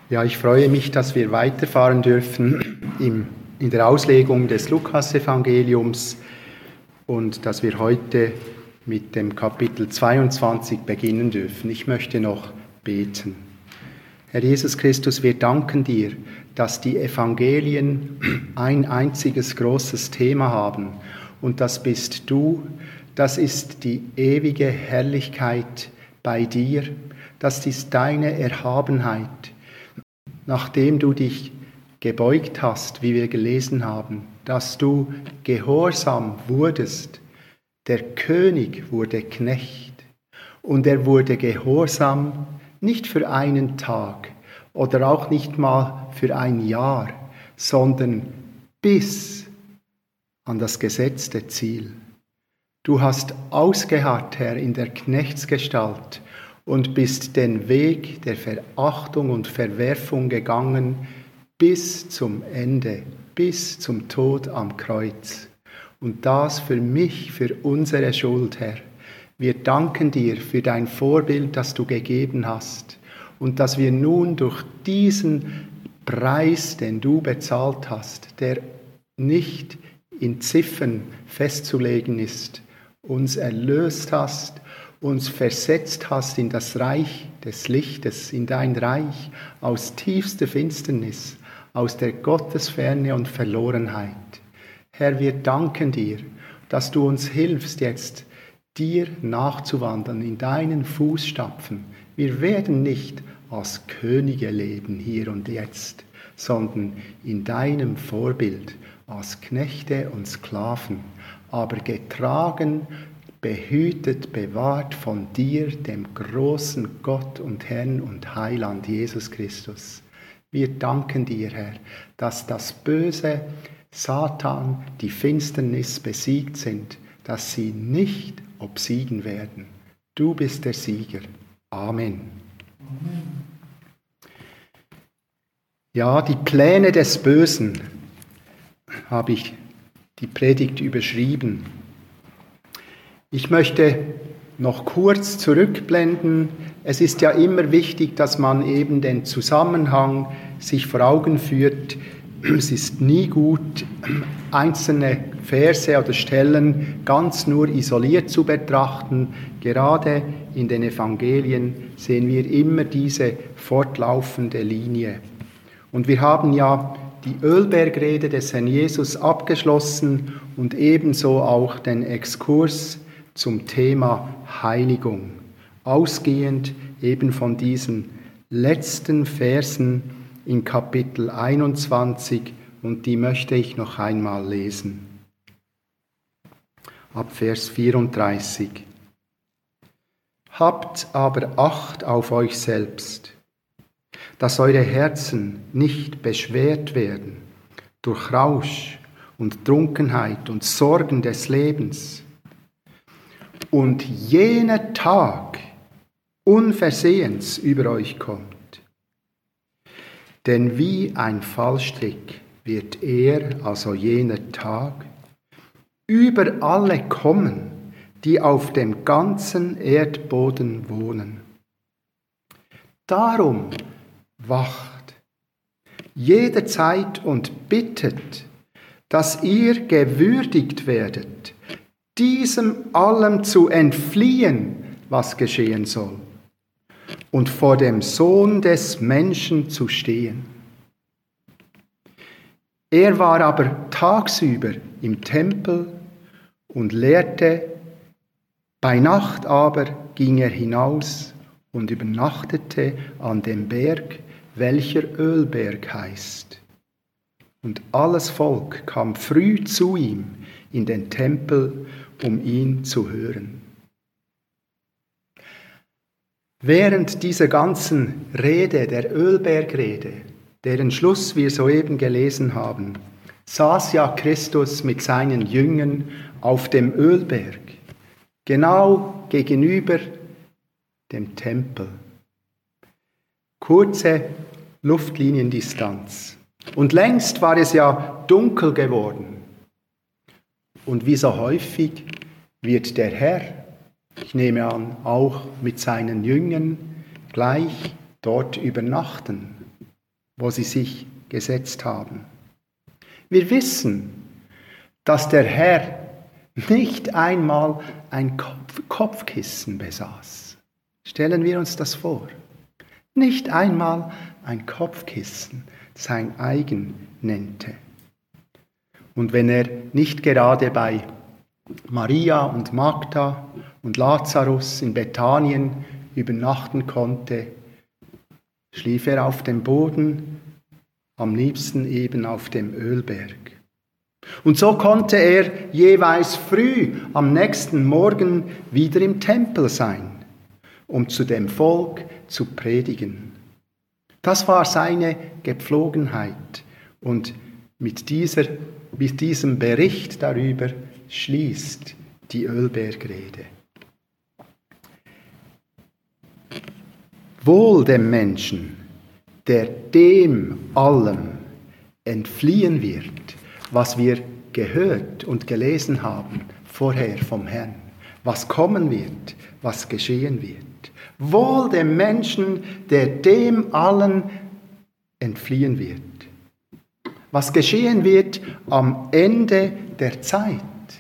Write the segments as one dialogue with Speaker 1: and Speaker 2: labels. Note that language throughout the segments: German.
Speaker 1: Ja, ich freue mich, dass wir weiterfahren dürfen in der Auslegung des Lukas-Evangeliums und dass wir heute mit dem Kapitel 22 beginnen dürfen. Ich möchte noch beten. Herr Jesus Christus, wir danken dir, dass die Evangelien ein einziges großes Thema haben. Und das bist du, das ist die ewige Herrlichkeit bei dir, das ist deine Erhabenheit. Nachdem du dich gebeugt hast, wie wir gelesen haben, dass du gehorsam wurdest, der König wurde Knecht und er wurde gehorsam nicht für einen Tag oder auch nicht mal für ein Jahr, sondern bis an das gesetzte Ziel. Du hast ausgeharrt, Herr, in der Knechtsgestalt und bist den Weg der Verachtung und Verwerfung gegangen bis zum Ende, bis zum Tod am Kreuz. Und das für mich, für unsere Schuld, Herr. Wir danken dir für dein Vorbild, das du gegeben hast und dass wir nun durch diesen Preis, den du bezahlt hast, der nicht in Ziffern festzulegen ist, uns erlöst hast, uns versetzt hast in das Reich des Lichtes, in dein Reich aus tiefster Finsternis, aus der Gottesferne und Verlorenheit. Herr, wir danken dir, dass du uns hilfst, jetzt dir nachzuwandern, in deinen Fußstapfen. Wir werden nicht als Könige leben, hier und jetzt, sondern in deinem Vorbild, als Knechte und Sklaven, aber getragen, behütet, bewahrt von dir, dem großen Gott und Herrn und Heiland Jesus Christus. Wir danken dir, Herr, dass das Böse, Satan, die Finsternis besiegt sind, dass sie nicht obsiegen werden. Du bist der Sieger. Amen. Ja, die Pläne des Bösen habe ich die Predigt überschrieben. Ich möchte noch kurz zurückblenden. Es ist ja immer wichtig, dass man eben den Zusammenhang sich vor Augen führt. Es ist nie gut, einzelne Verse oder Stellen ganz nur isoliert zu betrachten. Gerade in den Evangelien sehen wir immer diese fortlaufende Linie. Und wir haben ja die Ölbergrede des Herrn Jesus abgeschlossen und ebenso auch den Exkurs zum Thema Heiligung, ausgehend eben von diesen letzten Versen in Kapitel 21, und die möchte ich noch einmal lesen. Ab Vers 34. Habt aber Acht auf euch selbst, dass eure Herzen nicht beschwert werden durch Rausch und Trunkenheit und Sorgen des Lebens, und jener Tag unversehens über euch kommt. Denn wie ein Fallstrick wird er, also jener Tag, über alle kommen, die auf dem ganzen Erdboden wohnen. Darum wacht jederzeit und bittet, dass ihr gewürdigt werdet, diesem allem zu entfliehen, was geschehen soll, und vor dem Sohn des Menschen zu stehen. Er war aber tagsüber im Tempel und lehrte, bei Nacht aber ging er hinaus und übernachtete an dem Berg, welcher Ölberg heißt. Und alles Volk kam früh zu ihm in den Tempel, um ihn zu hören. Während dieser ganzen Rede, der Ölbergrede, deren Schluss wir soeben gelesen haben, saß ja Christus mit seinen Jüngern auf dem Ölberg, genau gegenüber dem Tempel. Kurze Luftliniendistanz. Und längst war es ja dunkel geworden. Und wie so häufig wird der Herr, ich nehme an, auch mit seinen Jüngern gleich dort übernachten. wo sie sich gesetzt haben. Wir wissen, dass der Herr nicht einmal ein Kopfkissen besaß. Stellen wir uns das vor. Nicht einmal ein Kopfkissen, sein eigen nennte. Und wenn er nicht gerade bei Maria und Magda und Lazarus in Bethanien übernachten konnte, schlief er auf dem Boden, am liebsten eben auf dem Ölberg. Und so konnte er jeweils früh am nächsten Morgen wieder im Tempel sein, um zu dem Volk zu predigen. Das war seine Gepflogenheit. Und mit diesem Bericht darüber schließt die Ölbergrede. Wohl dem Menschen, der dem allem entfliehen wird, was wir gehört und gelesen haben vorher vom Herrn, was kommen wird, was geschehen wird. Wohl dem Menschen, der dem allen entfliehen wird. Was geschehen wird am Ende der Zeit.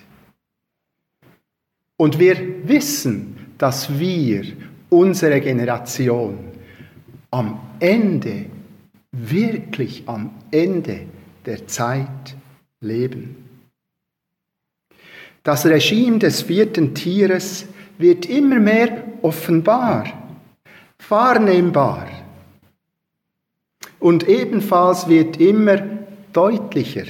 Speaker 1: Und wir wissen, dass wir, unsere Generation, am Ende, wirklich am Ende der Zeit leben. Das Regime des vierten Tieres wird immer mehr offenbar, wahrnehmbar. Und ebenfalls wird immer deutlicher,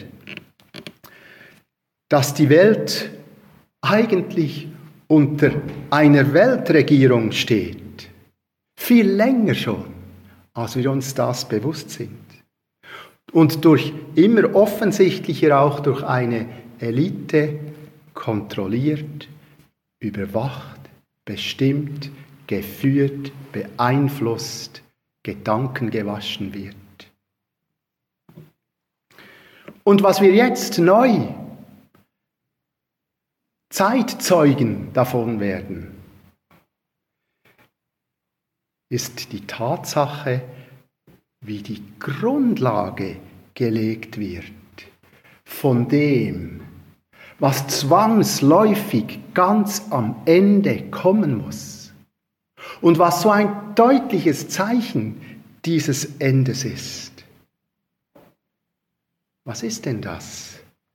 Speaker 1: dass die Welt eigentlich unter einer Weltregierung steht. Viel länger schon, als wir uns das bewusst sind. Und durch immer offensichtlicher auch durch eine Elite kontrolliert, überwacht, bestimmt, geführt, beeinflusst, Gedanken gewaschen wird. Und was wir jetzt neu Zeitzeugen davon werden, ist die Tatsache, wie die Grundlage gelegt wird von dem, was zwangsläufig ganz am Ende kommen muss und was so ein deutliches Zeichen dieses Endes ist. Was ist denn das?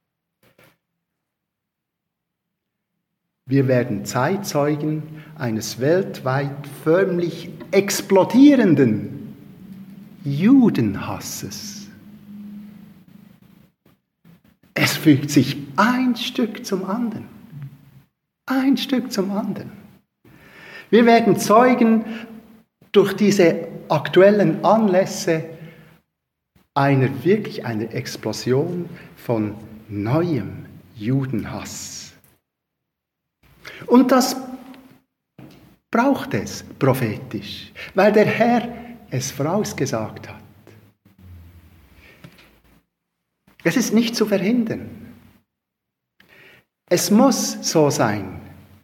Speaker 1: Wir werden Zeitzeugen eines weltweit förmlich explodierenden Judenhasses. Es fügt sich ein Stück zum anderen. Ein Stück zum anderen. Wir werden Zeugen durch diese aktuellen Anlässe einer Explosion von neuem Judenhass. Und das braucht es prophetisch, weil der Herr es vorausgesagt hat. Es ist nicht zu verhindern. Es muss so sein.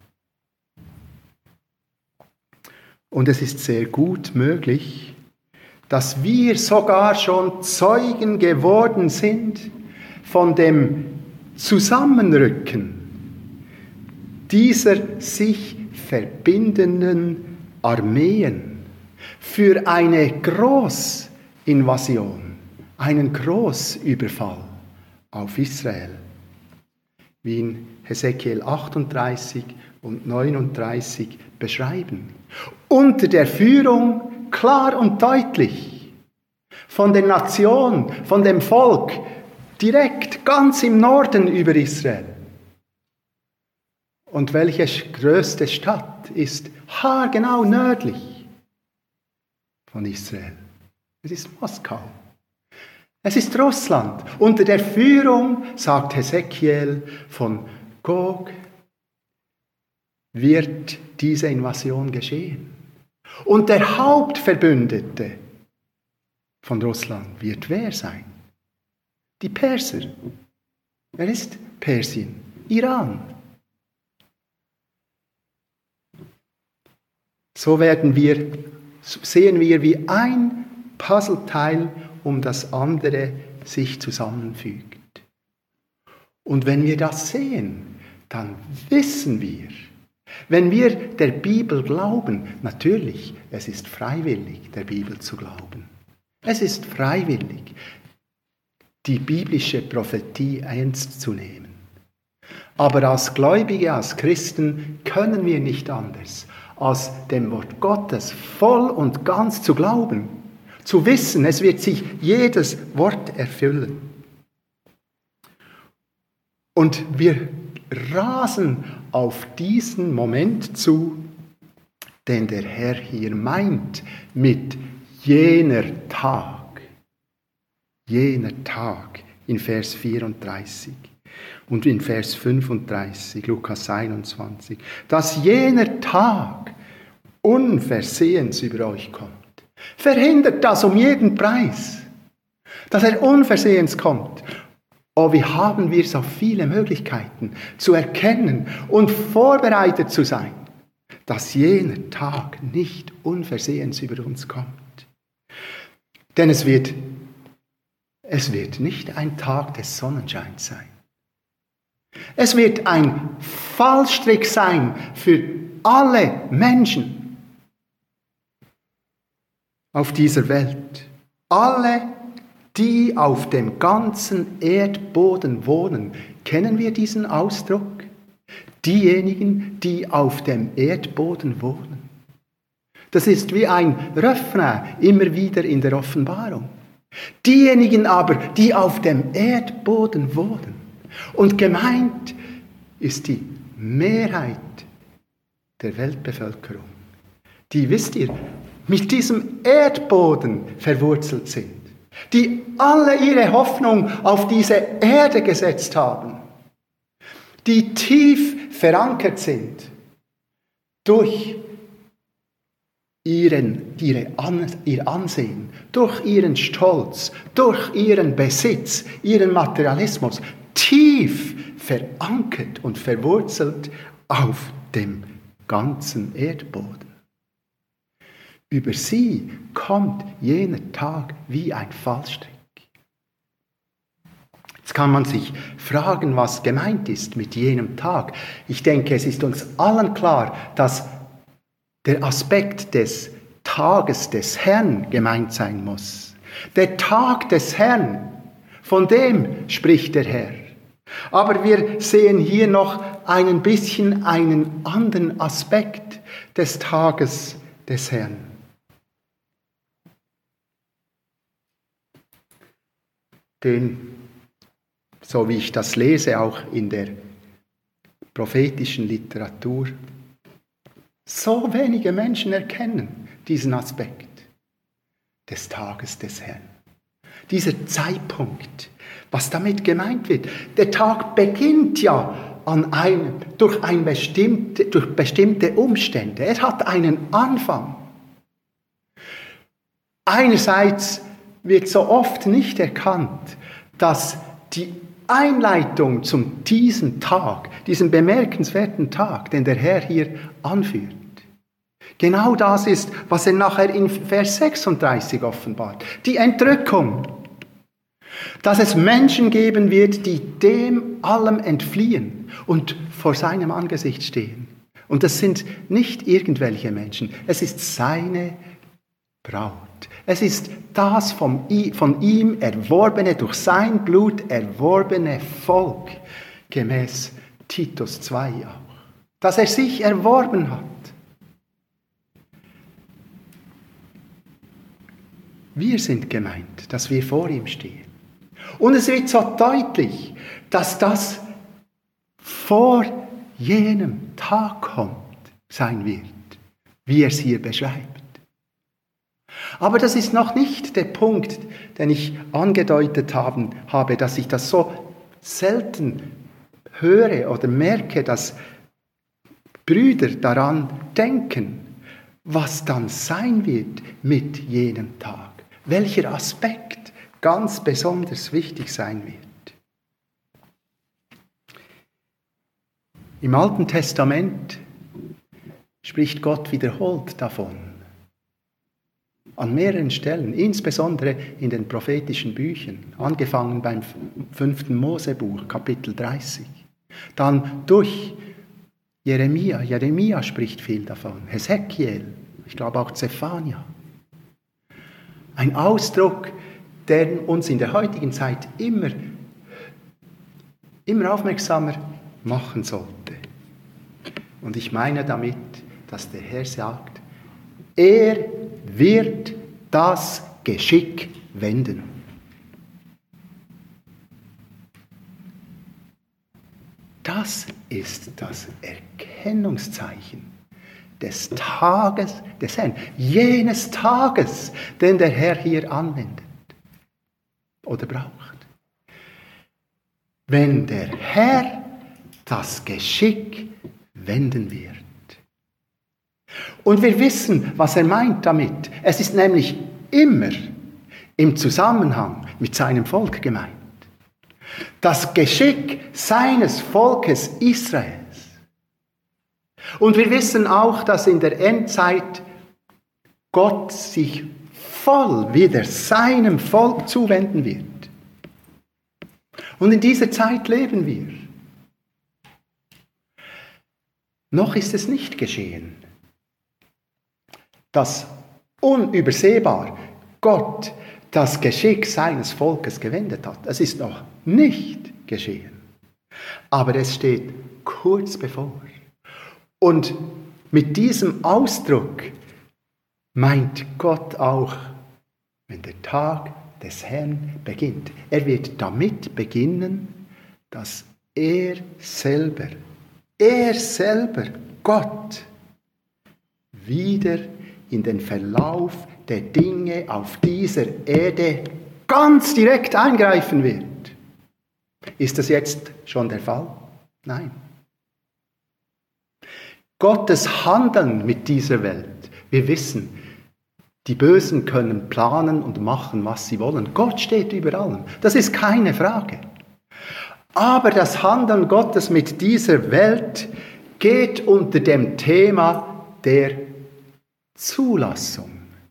Speaker 1: Und es ist sehr gut möglich, dass wir sogar schon Zeugen geworden sind von dem Zusammenrücken dieser sich verbindenden Armeen für eine Großinvasion, einen Großüberfall auf Israel, wie in Hesekiel 38 und 39 beschreiben. Unter der Führung, klar und deutlich, von der Nation, von dem Volk, direkt ganz im Norden über Israel. Und welche größte Stadt ist haargenau nördlich von Israel? Es ist Moskau. Es ist Russland. Unter der Führung, sagt Hesekiel, von Gog wird diese Invasion geschehen. Und der Hauptverbündete von Russland wird wer sein? Die Perser. Wer ist Persien? Iran. So sehen wir, wie ein Puzzleteil um das andere sich zusammenfügt. Und wenn wir das sehen, dann wissen wir, wenn wir der Bibel glauben, natürlich, es ist freiwillig, der Bibel zu glauben. Es ist freiwillig, die biblische Prophetie ernst zu nehmen. Aber als Gläubige, als Christen können wir nicht anders, als dem Wort Gottes voll und ganz zu glauben, zu wissen, es wird sich jedes Wort erfüllen. Und wir rasen auf diesen Moment zu, den der Herr hier meint mit jener Tag in Vers 34 und in Vers 35, Lukas 21, dass jener Tag unversehens über euch kommt. Verhindert das um jeden Preis, dass er unversehens kommt. Oh, wie haben wir so viele Möglichkeiten zu erkennen und vorbereitet zu sein, dass jener Tag nicht unversehens über uns kommt. Denn es wird nicht ein Tag des Sonnenscheins sein. Es wird ein Fallstrick sein für alle Menschen auf dieser Welt. Alle, die auf dem ganzen Erdboden wohnen. Kennen wir diesen Ausdruck? Diejenigen, die auf dem Erdboden wohnen. Das ist wie ein Refrain immer wieder in der Offenbarung. Diejenigen aber, die auf dem Erdboden wohnen. Und gemeint ist die Mehrheit der Weltbevölkerung, die, wisst ihr, mit diesem Erdboden verwurzelt sind, die alle ihre Hoffnung auf diese Erde gesetzt haben, die tief verankert sind durch ihr Ansehen, durch ihren Stolz, durch ihren Besitz, ihren Materialismus, tief verankert und verwurzelt auf dem ganzen Erdboden. Über sie kommt jener Tag wie ein Fallstrick. Jetzt kann man sich fragen, was gemeint ist mit jenem Tag. Ich denke, es ist uns allen klar, dass der Aspekt des Tages des Herrn gemeint sein muss. Der Tag des Herrn, von dem spricht der Herr. Aber wir sehen hier noch ein bisschen einen anderen Aspekt des Tages des Herrn. Den, so wie ich das lese, auch in der prophetischen Literatur, so wenige Menschen erkennen diesen Aspekt des Tages des Herrn. Dieser Zeitpunkt, was damit gemeint wird. Der Tag beginnt ja durch bestimmte Umstände. Er hat einen Anfang. Einerseits wird so oft nicht erkannt, dass die Einleitung zu diesem Tag, diesem bemerkenswerten Tag, den der Herr hier anführt, genau das ist, was er nachher in Vers 36 offenbart. Die Entrückung. Dass es Menschen geben wird, die dem allem entfliehen und vor seinem Angesicht stehen. Und das sind nicht irgendwelche Menschen. Es ist seine Braut. Es ist das von ihm erworbene, durch sein Blut erworbene Volk, gemäß Titus 2 auch, das er sich erworben hat. Wir sind gemeint, dass wir vor ihm stehen. Und es wird so deutlich, dass das vor jenem Tag kommt, sein wird, wie er es hier beschreibt. Aber das ist noch nicht der Punkt, den ich angedeutet habe, dass ich das so selten höre oder merke, dass Brüder daran denken, was dann sein wird mit jenem Tag. Welcher Aspekt ganz besonders wichtig sein wird. Im Alten Testament spricht Gott wiederholt davon, an mehreren Stellen, insbesondere in den prophetischen Büchern, angefangen beim 5. Mosebuch, Kapitel 30. Dann durch Jeremia. Jeremia spricht viel davon. Hesekiel, ich glaube auch Zephania. Ein Ausdruck, der uns in der heutigen Zeit immer aufmerksamer machen sollte. Und ich meine damit, dass der Herr sagt, er wird das Geschick wenden. Das ist das Erkennungszeichen des Tages des Herrn, jenes Tages, den der Herr hier anwendet oder braucht. Wenn der Herr das Geschick wenden wird. Und wir wissen, was er meint damit. Es ist nämlich immer im Zusammenhang mit seinem Volk gemeint. Das Geschick seines Volkes Israels. Und wir wissen auch, dass in der Endzeit Gott sich voll wieder seinem Volk zuwenden wird. Und in dieser Zeit leben wir. Noch ist es nicht geschehen, dass unübersehbar Gott das Geschick seines Volkes gewendet hat. Es ist noch nicht geschehen. Aber es steht kurz bevor. Und mit diesem Ausdruck meint Gott auch, wenn der Tag des Herrn beginnt. Er wird damit beginnen, dass er selber, Gott, wieder in den Verlauf der Dinge auf dieser Erde ganz direkt eingreifen wird. Ist das jetzt schon der Fall? Nein. Gottes Handeln mit dieser Welt, wir wissen, die Bösen können planen und machen, was sie wollen. Gott steht über allem. Das ist keine Frage. Aber das Handeln Gottes mit dieser Welt geht unter dem Thema der Zulassung.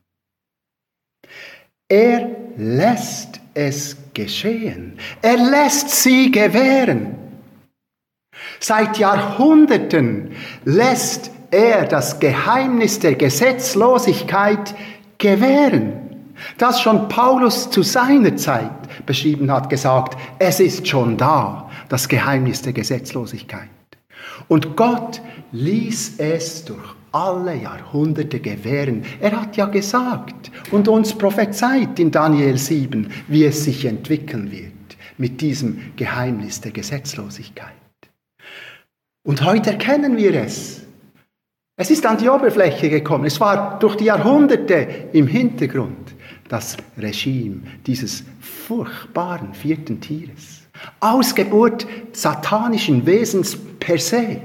Speaker 1: Er lässt es geschehen. Er lässt sie gewähren. Seit Jahrhunderten lässt er das Geheimnis der Gesetzlosigkeit gewähren. Das schon Paulus zu seiner Zeit beschrieben hat, gesagt, es ist schon da, das Geheimnis der Gesetzlosigkeit. Und Gott ließ es durch alle Jahrhunderte gewähren. Er hat ja gesagt und uns prophezeit in Daniel 7, wie es sich entwickeln wird mit diesem Geheimnis der Gesetzlosigkeit. Und heute erkennen wir es. Es ist an die Oberfläche gekommen. Es war durch die Jahrhunderte im Hintergrund das Regime dieses furchtbaren vierten Tieres. Ausgeburt satanischen Wesens per se.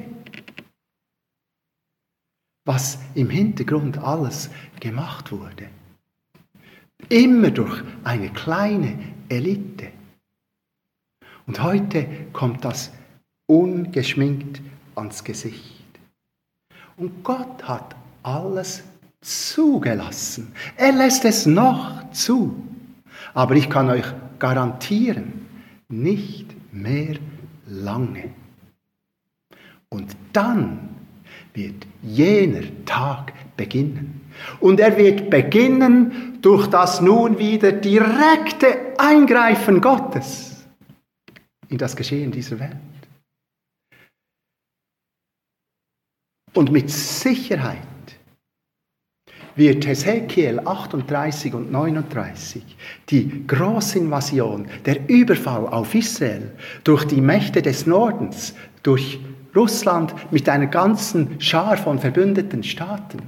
Speaker 1: Was im Hintergrund alles gemacht wurde. Immer durch eine kleine Elite. Und heute kommt das ungeschminkt ans Gesicht. Und Gott hat alles zugelassen. Er lässt es noch zu. Aber ich kann euch garantieren, nicht mehr lange. Und dann wird jener Tag beginnen. Und er wird beginnen durch das nun wieder direkte Eingreifen Gottes in das Geschehen dieser Welt. Und mit Sicherheit wird Hesekiel 38 und 39, die Großinvasion, der Überfall auf Israel durch die Mächte des Nordens, durch Russland mit einer ganzen Schar von verbündeten Staaten,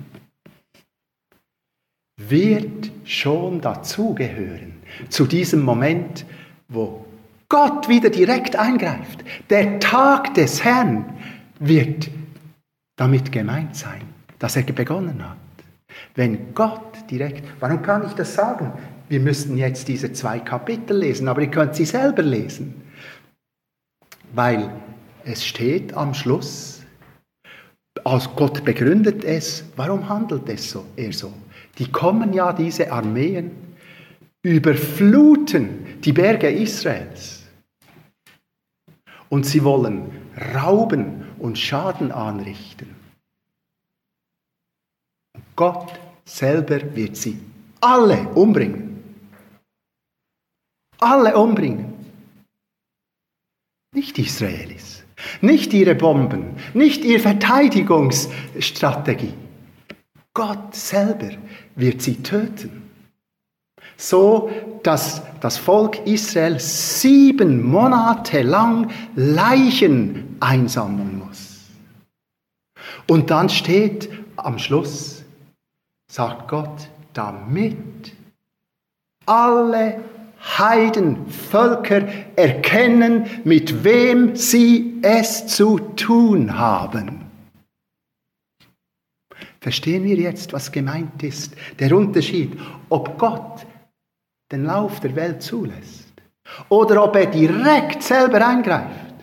Speaker 1: wird schon dazugehören, zu diesem Moment, wo Gott wieder direkt eingreift. Der Tag des Herrn wird damit gemeint sein, dass er begonnen hat. Wenn Gott direkt, warum kann ich das sagen? Wir müssten jetzt diese 2 Kapitel lesen, aber ihr könnt sie selber lesen. Weil es steht am Schluss, als Gott begründet es, warum handelt er so? Die kommen ja, diese Armeen, überfluten die Berge Israels. Und sie wollen rauben und Schaden anrichten. Gott selber wird sie alle umbringen. Alle umbringen. Nicht die Israelis, nicht ihre Bomben, nicht ihre Verteidigungsstrategie. Gott selber wird sie töten. So, dass das Volk Israel 7 Monate lang Leichen einsammeln muss. Und dann steht am Schluss, sagt Gott, damit alle Heidenvölker erkennen, mit wem sie es zu tun haben. Verstehen wir jetzt, was gemeint ist? Der Unterschied, ob Gott den Lauf der Welt zulässt oder ob er direkt selber eingreift.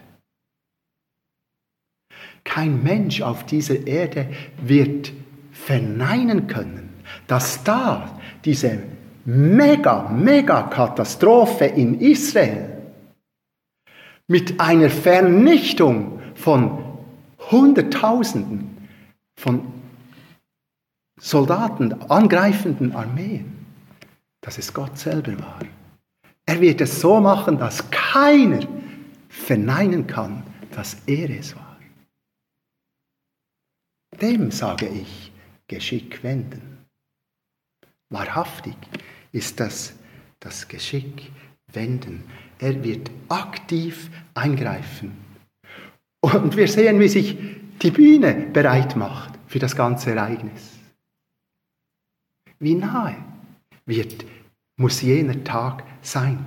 Speaker 1: Kein Mensch auf dieser Erde wird verneinen können, dass da diese mega Katastrophe in Israel mit einer Vernichtung von Hunderttausenden von Soldaten, angreifenden Armeen, dass es Gott selber war. Er wird es so machen, dass keiner verneinen kann, dass er es war. Dem sage ich, Geschick wenden. Wahrhaftig ist das Geschick wenden. Er wird aktiv eingreifen. Und wir sehen, wie sich die Bühne bereit macht für das ganze Ereignis. Wie nahe muss jener Tag sein?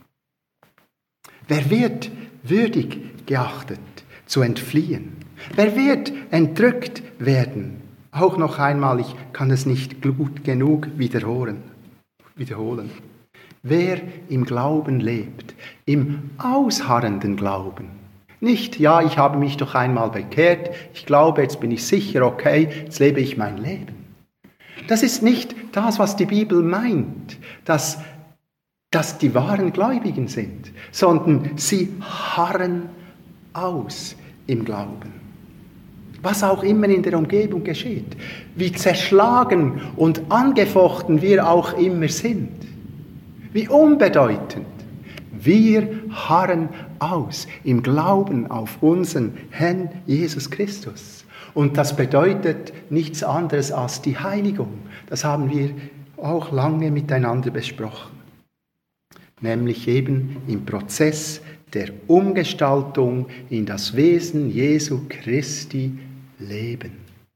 Speaker 1: Wer wird würdig geachtet, zu entfliehen? Wer wird entrückt werden? Auch noch einmal, ich kann es nicht gut genug wiederholen. Wer im Glauben lebt, im ausharrenden Glauben, nicht, ja, ich habe mich doch einmal bekehrt, ich glaube, jetzt bin ich sicher, okay, jetzt lebe ich mein Leben. Das ist nicht das, was die Bibel meint, dass die wahren Gläubigen sind, sondern sie harren aus im Glauben. Was auch immer in der Umgebung geschieht, wie zerschlagen und angefochten wir auch immer sind, wie unbedeutend. Wir harren aus im Glauben auf unseren Herrn Jesus Christus. Und das bedeutet nichts anderes als die Heiligung. Das haben wir auch lange miteinander besprochen. Nämlich eben im Prozess der Umgestaltung in das Wesen Jesu Christi leben.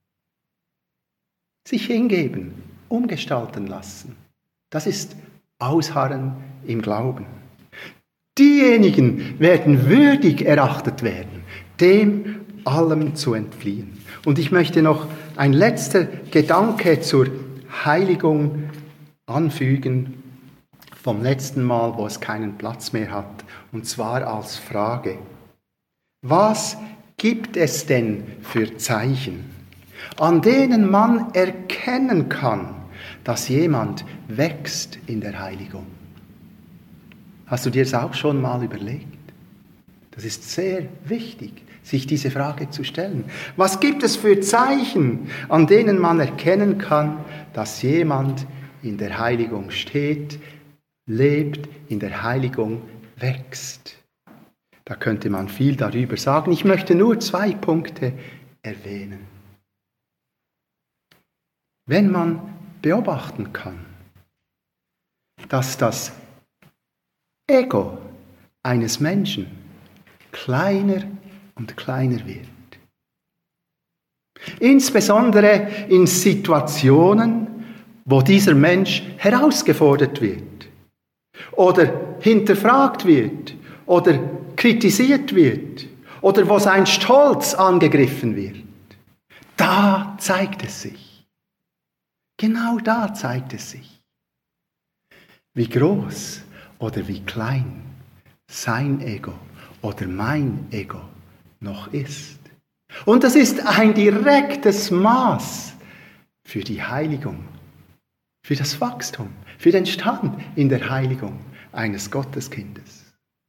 Speaker 1: Sich hingeben, umgestalten lassen. Das ist Ausharren im Glauben. Diejenigen werden würdig erachtet werden, dem allem zu entfliehen. Und ich möchte noch ein letzter Gedanke zur Heiligung anfügen, vom letzten Mal, wo es keinen Platz mehr hat, und zwar als Frage. Was gibt es denn für Zeichen, an denen man erkennen kann, dass jemand wächst in der Heiligung? Hast du dir das auch schon mal überlegt? Das ist sehr wichtig, sich diese Frage zu stellen. Was gibt es für Zeichen, an denen man erkennen kann, dass jemand in der Heiligung steht, lebt, in der Heiligung wächst? Da könnte man viel darüber sagen. Ich möchte nur 2 Punkte erwähnen. Wenn man beobachten kann, dass das Ego eines Menschen kleiner und kleiner wird. Insbesondere in Situationen, wo dieser Mensch herausgefordert wird oder hinterfragt wird oder kritisiert wird oder wo sein Stolz angegriffen wird. Da zeigt es sich. Genau da zeigt es sich, wie groß oder wie klein sein Ego oder mein Ego noch ist. Und das ist ein direktes Maß für die Heiligung für das Wachstum, für den Stand in der Heiligung eines Gotteskindes.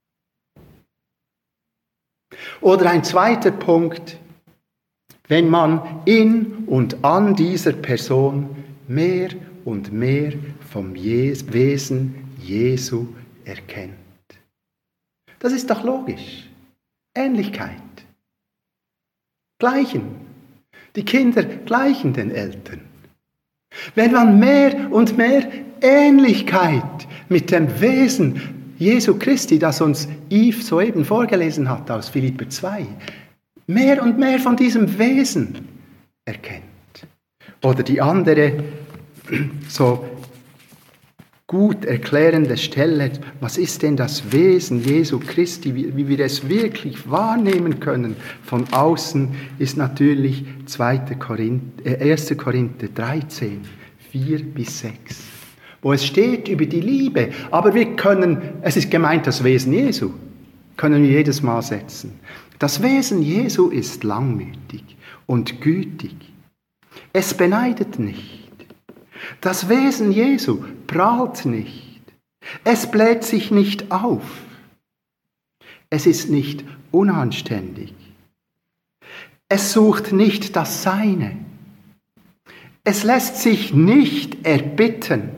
Speaker 1: Oder ein zweiter Punkt, wenn man in und an dieser Person mehr und mehr vom Wesen Jesu erkennt. Das ist doch logisch. Ähnlichkeit. Gleichen. Die Kinder gleichen den Eltern. Wenn man mehr und mehr Ähnlichkeit mit dem Wesen Jesu Christi, das uns Yves soeben vorgelesen hat aus Philipper 2, mehr und mehr von diesem Wesen erkennt. Oder die andere so gut erklärende Stelle, was ist denn das Wesen Jesu Christi, wie wir es wirklich wahrnehmen können von außen, ist natürlich 1. Korinther 13, 4-6, wo es steht über die Liebe, aber es ist gemeint das Wesen Jesu, können wir jedes Mal setzen. Das Wesen Jesu ist langmütig und gütig. Es beneidet nicht. Das Wesen Jesu prahlt nicht. Es bläht sich nicht auf. Es ist nicht unanständig. Es sucht nicht das Seine. Es lässt sich nicht erbitten.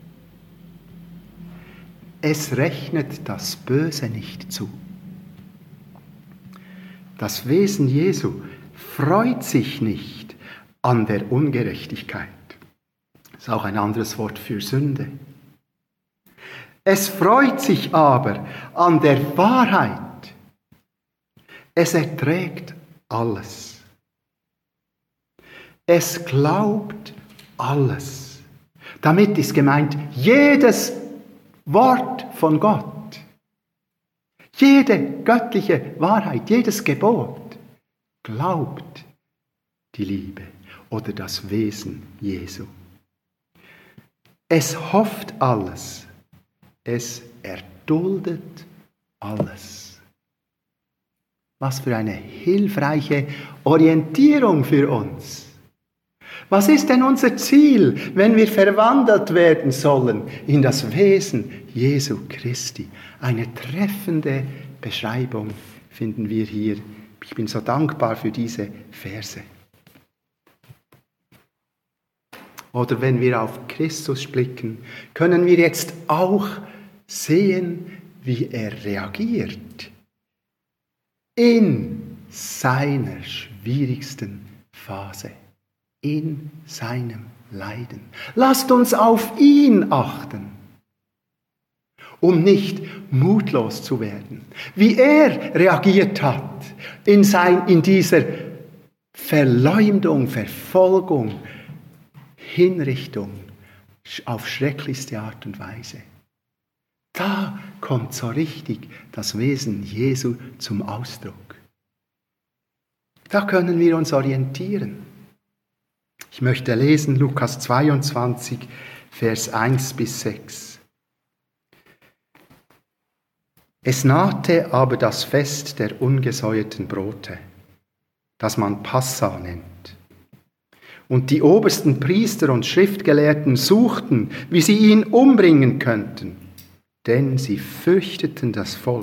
Speaker 1: Es rechnet das Böse nicht zu. Das Wesen Jesu freut sich nicht an der Ungerechtigkeit. Das ist auch ein anderes Wort für Sünde. Es freut sich aber an der Wahrheit. Es erträgt alles. Es glaubt alles. Damit ist gemeint jedes Wort von Gott. Jede göttliche Wahrheit, jedes Gebot glaubt die Liebe oder das Wesen Jesu. Es hofft alles. Es erduldet alles. Was für eine hilfreiche Orientierung für uns. Was ist denn unser Ziel, wenn wir verwandelt werden sollen in das Wesen Jesu Christi? Eine treffende Beschreibung finden wir hier. Ich bin so dankbar für diese Verse. Oder wenn wir auf Christus blicken, können wir jetzt auch sehen, wie er reagiert in seiner schwierigsten Phase, in seinem Leiden. Lasst uns auf ihn achten, um nicht mutlos zu werden. Wie er reagiert hat in dieser Verleumdung, Verfolgung, Hinrichtung auf schrecklichste Art und Weise. Da kommt so richtig das Wesen Jesu zum Ausdruck. Da können wir uns orientieren. Ich möchte lesen Lukas 22, Vers 1-6. Es nahte aber das Fest der ungesäuerten Brote, das man Passa nennt. Und die obersten Priester und Schriftgelehrten suchten, wie sie ihn umbringen könnten, denn sie fürchteten das Volk.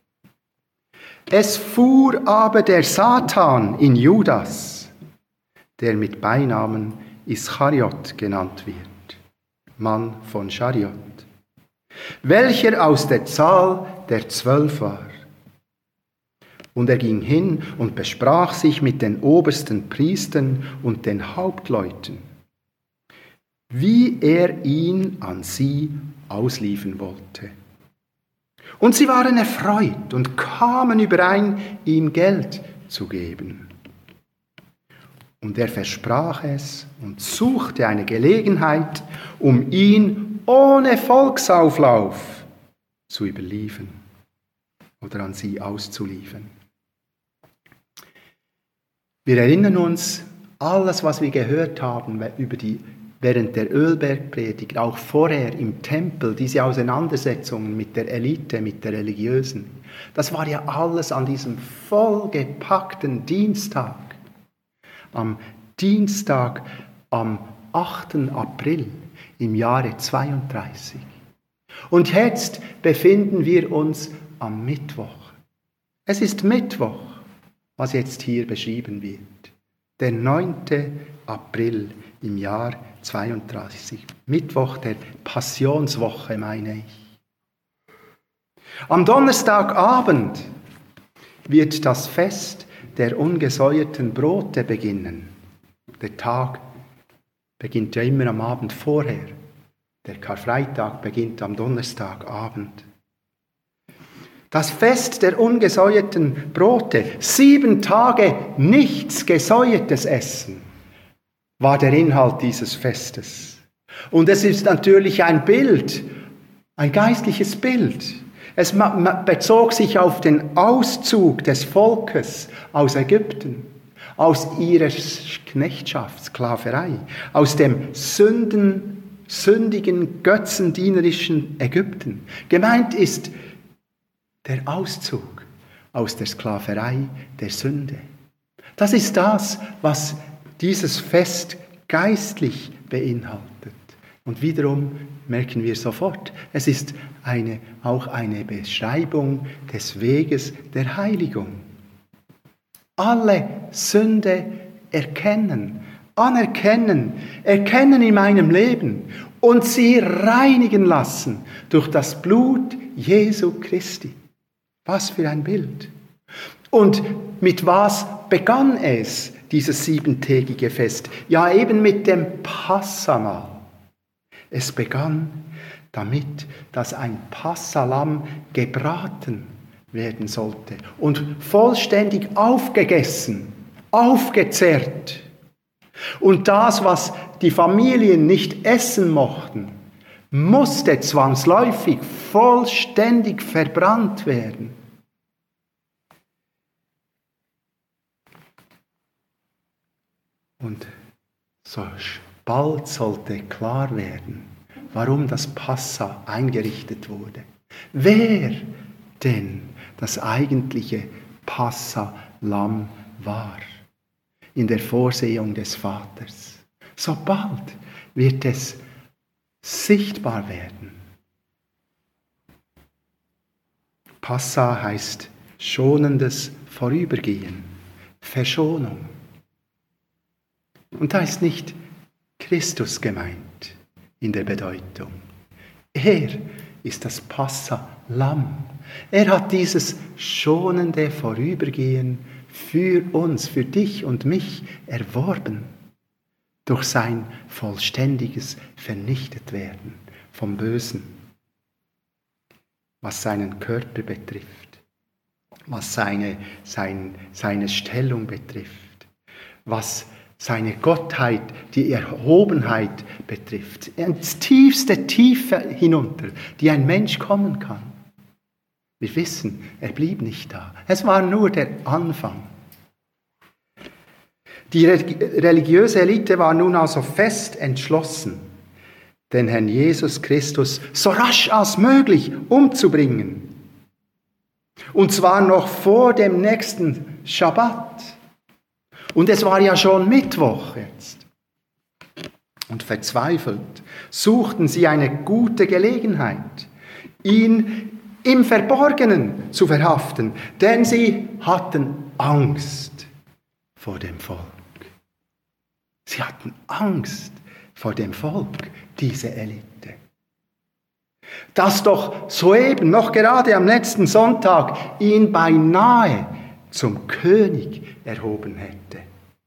Speaker 1: Es fuhr aber der Satan in Judas, der mit Beinamen Ischariot genannt wird, Mann von Schariot, welcher aus der Zahl der 12 war. Und er ging hin und besprach sich mit den obersten Priestern und den Hauptleuten, wie er ihn an sie ausliefern wollte. Und sie waren erfreut und kamen überein, ihm Geld zu geben. Und er versprach es und suchte eine Gelegenheit, um ihn ohne Volksauflauf zu überliefern oder an sie auszuliefern. Wir erinnern uns, alles, was wir gehört haben während der Ölbergpredigt, auch vorher im Tempel, diese Auseinandersetzungen mit der Elite, mit der Religiösen, das war ja alles an diesem vollgepackten Dienstag. Am Dienstag, am 8. April, im Jahre 32. Und jetzt befinden wir uns am Mittwoch. Es ist Mittwoch, was jetzt hier beschrieben wird. Der 9. April im Jahr 32. Mittwoch der Passionswoche, meine ich. Am Donnerstagabend wird das Fest der ungesäuerten Brote beginnen. Der Tag beginnt ja immer am Abend vorher. Der Karfreitag beginnt am Donnerstagabend. Das Fest der ungesäuerten Brote, 7 Tage nichts Gesäuertes essen, war der Inhalt dieses Festes. Und es ist natürlich ein Bild, ein geistliches Bild. Es bezog sich auf den Auszug des Volkes aus Ägypten, aus ihrer Knechtschaft, Sklaverei, aus dem sündigen, götzendienerischen Ägypten. Gemeint ist der Auszug aus der Sklaverei der Sünde. Das ist das, was dieses Fest geistlich beinhaltet. Und wiederum merken wir sofort, es ist auch eine Beschreibung des Weges der Heiligung. Alle Sünde erkennen in meinem Leben und sie reinigen lassen durch das Blut Jesu Christi. Was für ein Bild. Und mit was begann es, dieses 7-tägige Fest? Ja, eben mit dem Passamahl. Es begann damit, dass ein Passalamm gebraten werden sollte und vollständig aufgegessen, aufgezehrt. Und das, was die Familien nicht essen mochten, musste zwangsläufig vollständig verbrannt werden. Und so bald sollte klar werden, warum das Passa eingerichtet wurde. Wer denn das eigentliche Passa-Lamm war in der Vorsehung des Vaters. So bald wird es sichtbar werden. Passa heißt schonendes Vorübergehen, Verschonung. Und da ist nicht Christus gemeint in der Bedeutung. Er ist das Passa-Lamm. Er hat dieses schonende Vorübergehen für uns, für dich und mich erworben. Durch sein vollständiges Vernichtetwerden vom Bösen. Was seinen Körper betrifft, was seine Stellung betrifft, was seine Gottheit, die Erhobenheit betrifft, ins tiefste Tiefe hinunter, die ein Mensch kommen kann. Wir wissen, er blieb nicht da. Es war nur der Anfang. Die religiöse Elite war nun also fest entschlossen, den Herrn Jesus Christus so rasch als möglich umzubringen. Und zwar noch vor dem nächsten Schabbat. Und es war ja schon Mittwoch jetzt. Und verzweifelt suchten sie eine gute Gelegenheit, ihn im Verborgenen zu verhaften, denn sie hatten Angst vor dem Volk. Sie hatten Angst vor dem Volk, diese Elite. Das doch soeben, noch gerade am letzten Sonntag, ihn beinahe zum König erhoben hätte.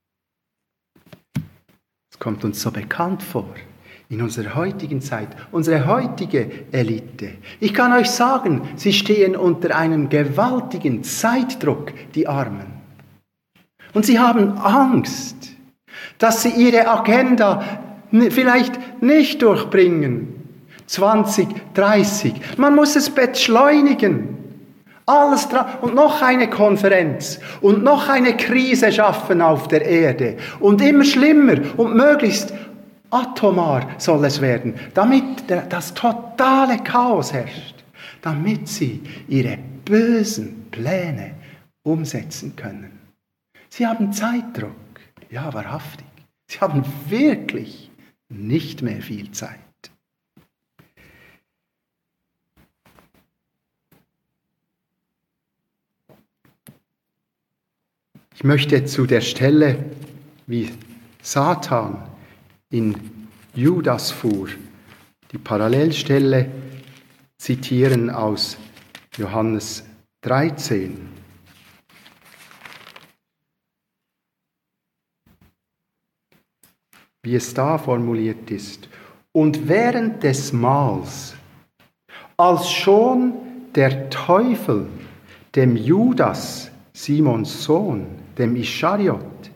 Speaker 1: Es kommt uns so bekannt vor in unserer heutigen Zeit, unsere heutige Elite. Ich kann euch sagen, sie stehen unter einem gewaltigen Zeitdruck, die Armen. Und sie haben Angst, dass sie ihre Agenda vielleicht nicht durchbringen. 2030. Man muss es beschleunigen. Alles dran. Und noch eine Konferenz. Und noch eine Krise schaffen auf der Erde. Und immer schlimmer und möglichst atomar soll es werden. Damit das totale Chaos herrscht. Damit sie ihre bösen Pläne umsetzen können. Sie haben Zeitdruck. Ja, wahrhaftig. Sie haben wirklich nicht mehr viel Zeit. Ich möchte zu der Stelle, wie Satan in Judas fuhr, die Parallelstelle zitieren aus Johannes 13. Wie es da formuliert ist. Und während des Mahls, als schon der Teufel dem Judas, Simons Sohn, dem Ischariot,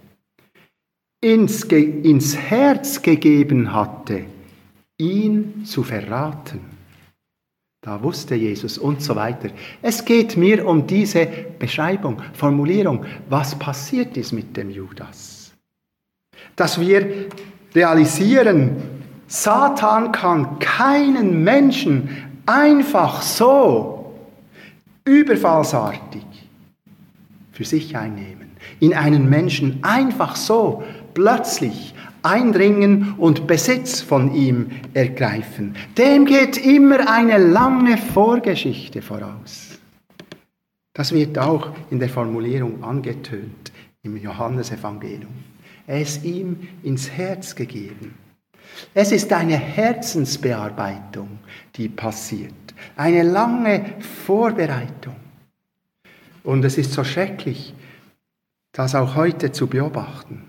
Speaker 1: ins Herz gegeben hatte, ihn zu verraten. Da wusste Jesus und so weiter. Es geht mir um diese Beschreibung, Formulierung, was passiert ist mit dem Judas. Dass wir realisieren, Satan kann keinen Menschen einfach so überfallsartig für sich einnehmen. In einen Menschen einfach so plötzlich eindringen und Besitz von ihm ergreifen. Dem geht immer eine lange Vorgeschichte voraus. Das wird auch in der Formulierung angetönt im Johannesevangelium. Er ist ihm ins Herz gegeben. Es ist eine Herzensbearbeitung, die passiert. Eine lange Vorbereitung. Und es ist so schrecklich, das auch heute zu beobachten,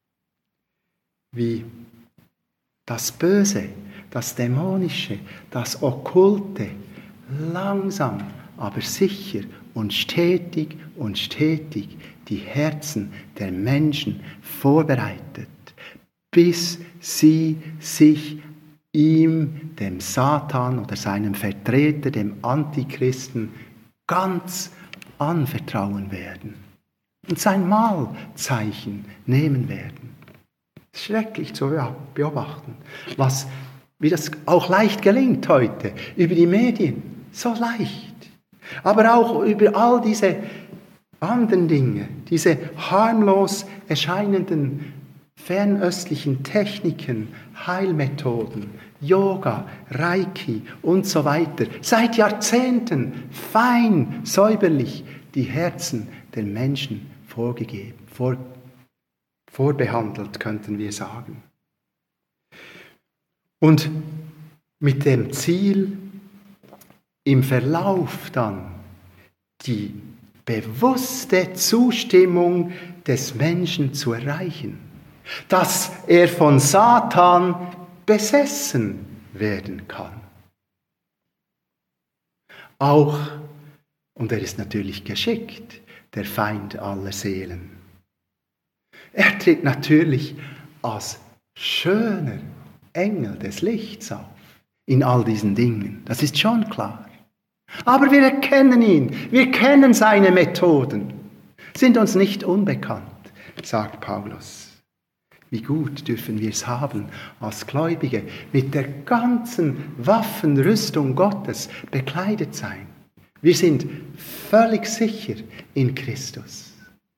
Speaker 1: wie das Böse, das Dämonische, das Okkulte langsam, aber sicher und stetig die Herzen der Menschen vorbereitet, bis sie sich ihm, dem Satan oder seinem Vertreter, dem Antichristen, ganz anvertrauen werden und sein Mahlzeichen nehmen werden. Schrecklich zu beobachten, wie das auch leicht gelingt heute, über die Medien, so leicht. Aber auch über all diese anderen Dinge, diese harmlos erscheinenden fernöstlichen Techniken, Heilmethoden, Yoga, Reiki und so weiter, seit Jahrzehnten fein, säuberlich die Herzen der Menschen vorbehandelt, könnten wir sagen. Und mit dem Ziel, im Verlauf dann die bewusste Zustimmung des Menschen zu erreichen, dass er von Satan besessen werden kann. Auch, und er ist natürlich geschickt, der Feind aller Seelen. Er tritt natürlich als schöner Engel des Lichts auf in all diesen Dingen. Das ist schon klar. Aber wir erkennen ihn, wir kennen seine Methoden, sind uns nicht unbekannt, sagt Paulus. Wie gut dürfen wir es haben, als Gläubige mit der ganzen Waffenrüstung Gottes bekleidet sein. Wir sind völlig sicher in Christus.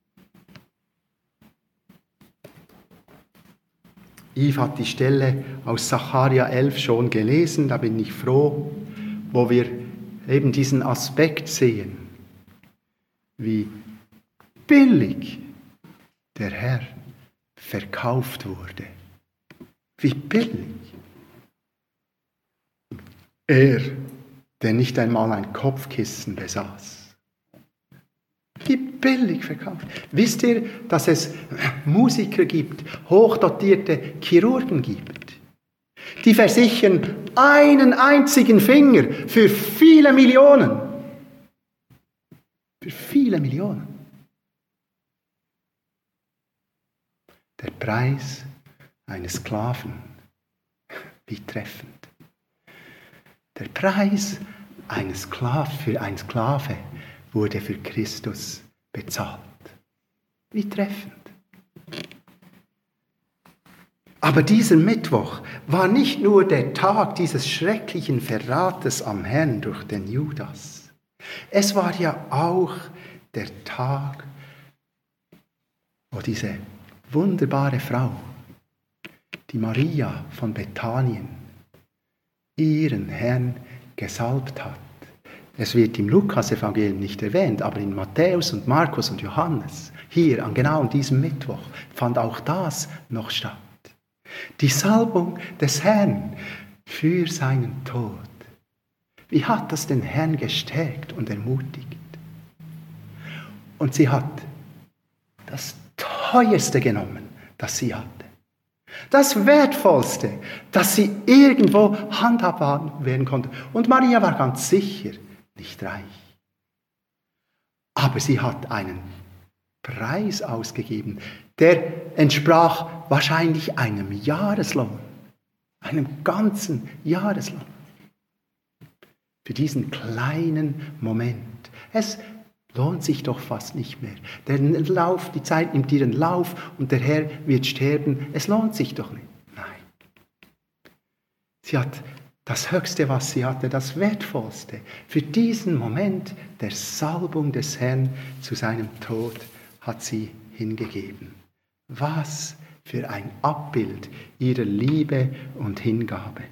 Speaker 1: Yves hat die Stelle aus Sacharja 11 schon gelesen, da bin ich froh, wo wir eben diesen Aspekt sehen, wie billig der Herr verkauft wurde. Wie billig. Er, der nicht einmal ein Kopfkissen besaß. Wie billig verkauft. Wisst ihr, dass es Musiker gibt, hochdotierte Chirurgen gibt, die versichern einen einzigen Finger für viele Millionen. Für viele Millionen. Der Preis eines Sklaven. Wie treffend. Der Preis für einen Sklave wurde für Christus bezahlt. Wie treffend. Aber dieser Mittwoch war nicht nur der Tag dieses schrecklichen Verrates am Herrn durch den Judas. Es war ja auch der Tag, wo diese wunderbare Frau, die Maria von Bethanien, ihren Herrn gesalbt hat, Es wird im Lukas-Evangelium nicht erwähnt, aber in Matthäus und Markus und Johannes, hier an genau diesem Mittwoch, fand auch das noch statt. Die Salbung des Herrn für seinen Tod. Wie hat das den Herrn gestärkt und ermutigt? Und sie hat das Teuerste genommen, das sie hatte. Das Wertvollste, das sie irgendwo handhabbar werden konnte. Und Maria war ganz sicher nicht reich. Aber sie hat einen Preis ausgegeben, der entsprach wahrscheinlich einem Jahreslohn, einem ganzen Jahreslohn. Für diesen kleinen Moment. Es lohnt sich doch fast nicht mehr. Die Zeit nimmt ihren Lauf und der Herr wird sterben. Es lohnt sich doch nicht. Nein. Sie hat das Höchste, was sie hatte, das Wertvollste, für diesen Moment der Salbung des Herrn zu seinem Tod hat sie hingegeben. Was für ein Abbild ihrer Liebe und Hingabe.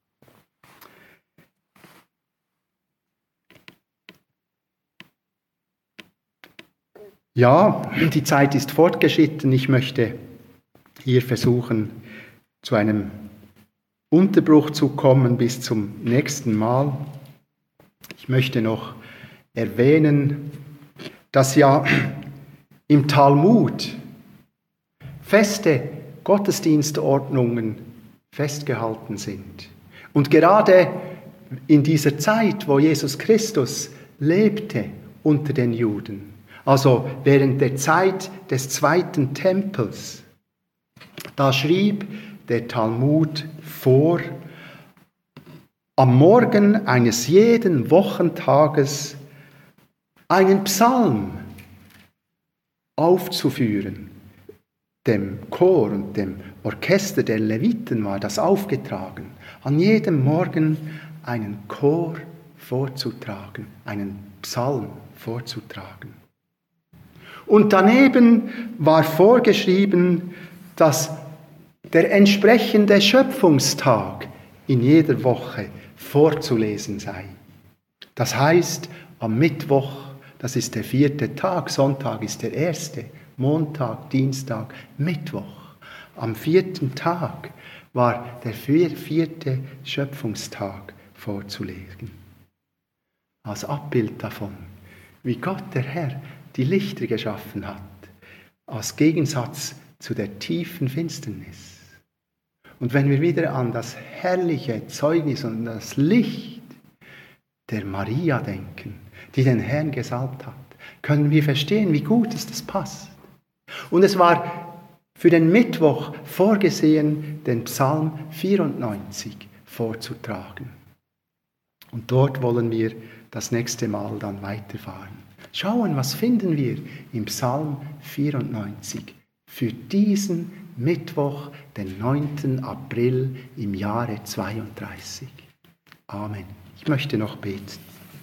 Speaker 1: Ja, die Zeit ist fortgeschritten. Ich möchte hier versuchen, zu einem Unterbruch zu kommen bis zum nächsten Mal. Ich möchte noch erwähnen, dass ja im Talmud feste Gottesdienstordnungen festgehalten sind. Und gerade in dieser Zeit, wo Jesus Christus lebte unter den Juden, also während der Zeit des zweiten Tempels, da schrieb der Talmud vor, am Morgen eines jeden Wochentages einen Psalm aufzuführen. Dem Chor und dem Orchester der Leviten war das aufgetragen, an jedem Morgen einen Chor vorzutragen, einen Psalm vorzutragen. Und daneben war vorgeschrieben, dass der entsprechende Schöpfungstag in jeder Woche vorzulesen sei. Das heißt, am Mittwoch, das ist der 4. Tag, Sonntag ist der 1., Montag, Dienstag, Mittwoch. Am 4. Tag war der 4. Schöpfungstag vorzulesen. Als Abbild davon, wie Gott, der Herr, die Lichter geschaffen hat, als Gegensatz zu der tiefen Finsternis. Und wenn wir wieder an das herrliche Zeugnis und das Licht der Maria denken, die den Herrn gesalbt hat, können wir verstehen, wie gut es das passt. Und es war für den Mittwoch vorgesehen, den Psalm 94 vorzutragen. Und dort wollen wir das nächste Mal dann weiterfahren. Schauen, was finden wir im Psalm 94 für diesen Mittwoch, den 9. April im Jahre 32. Amen. Ich möchte noch beten.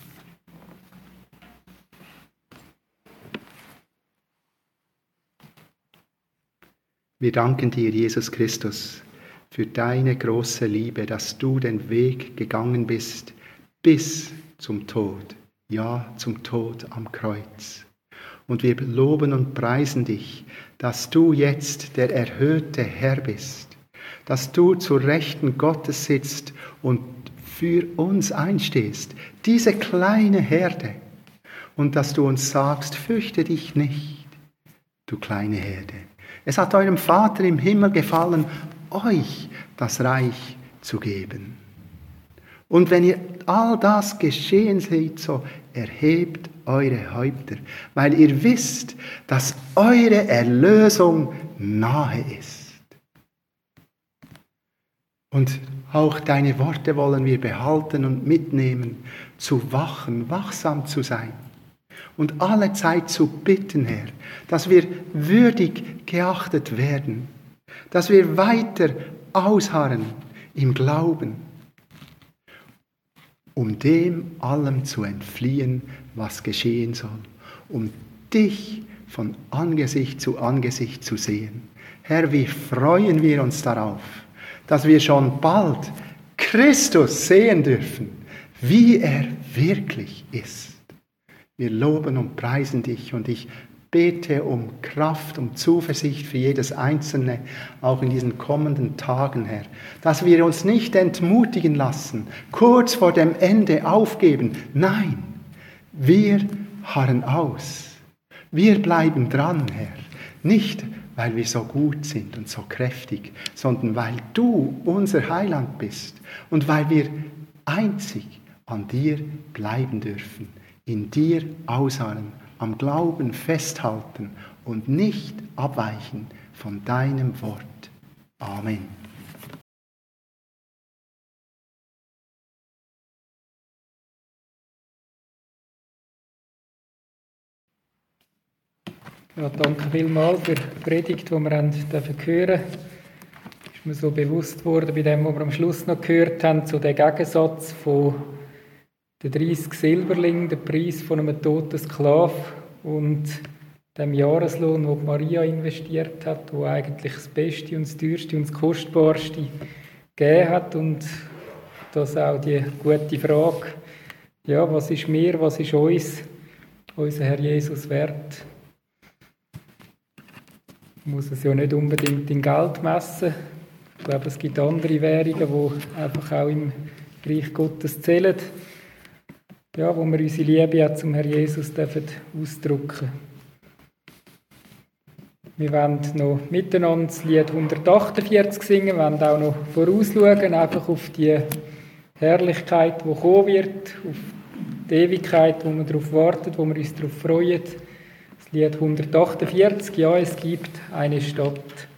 Speaker 1: Wir danken dir, Jesus Christus, für deine große Liebe, dass du den Weg gegangen bist bis zum Tod. Ja, zum Tod am Kreuz. Und wir loben und preisen dich, dass du jetzt der erhöhte Herr bist, dass du zur Rechten Gottes sitzt und für uns einstehst, diese kleine Herde, und dass du uns sagst, fürchte dich nicht, du kleine Herde. Es hat eurem Vater im Himmel gefallen, euch das Reich zu geben. Und wenn ihr all das geschehen seht, so erhebt eure Häupter, weil ihr wisst, dass eure Erlösung nahe ist. Und auch deine Worte wollen wir behalten und mitnehmen, zu wachen, wachsam zu sein und alle Zeit zu bitten, Herr, dass wir würdig geachtet werden, dass wir weiter ausharren im Glauben, um dem allem zu entfliehen, was geschehen soll, um dich von Angesicht zu sehen. Herr, wie freuen wir uns darauf, dass wir schon bald Christus sehen dürfen, wie er wirklich ist. Wir loben und preisen dich und ich bete um Kraft, um Zuversicht für jedes Einzelne, auch in diesen kommenden Tagen, Herr. Dass wir uns nicht entmutigen lassen, kurz vor dem Ende aufgeben. Nein, wir harren aus. Wir bleiben dran, Herr. Nicht, weil wir so gut sind und so kräftig, sondern weil du unser Heiland bist und weil wir einzig an dir bleiben dürfen, in dir ausharren, am Glauben festhalten und nicht abweichen von deinem Wort. Amen.
Speaker 2: Ja, danke vielmals für die Predigt, die wir hören durften. Ist mir so bewusst worden, bei dem, was wir am Schluss noch gehört haben, zu dem Gegensatz von den 30 Silberlingen, der Preis von einem toten Sklaven und dem Jahreslohn, den Maria investiert hat, wo eigentlich das Beste und das Teuerste und das Kostbarste gegeben hat. Und das auch die gute Frage, ja, was ist mir, was ist uns, unser Herr Jesus wert? Man muss es ja nicht unbedingt in Geld messen. Ich glaube, es gibt andere Währungen, die einfach auch im Reich Gottes zählen. Ja, wo wir unsere Liebe auch zum Herrn Jesus ausdrücken dürfen. Wir wollen noch miteinander das Lied 148 singen, wir wollen auch noch vorausschauen, einfach auf die Herrlichkeit, die kommen wird, auf die Ewigkeit, wo wir darauf warten, wo wir uns darauf freuen. Das Lied 148, ja, es gibt eine Stadt.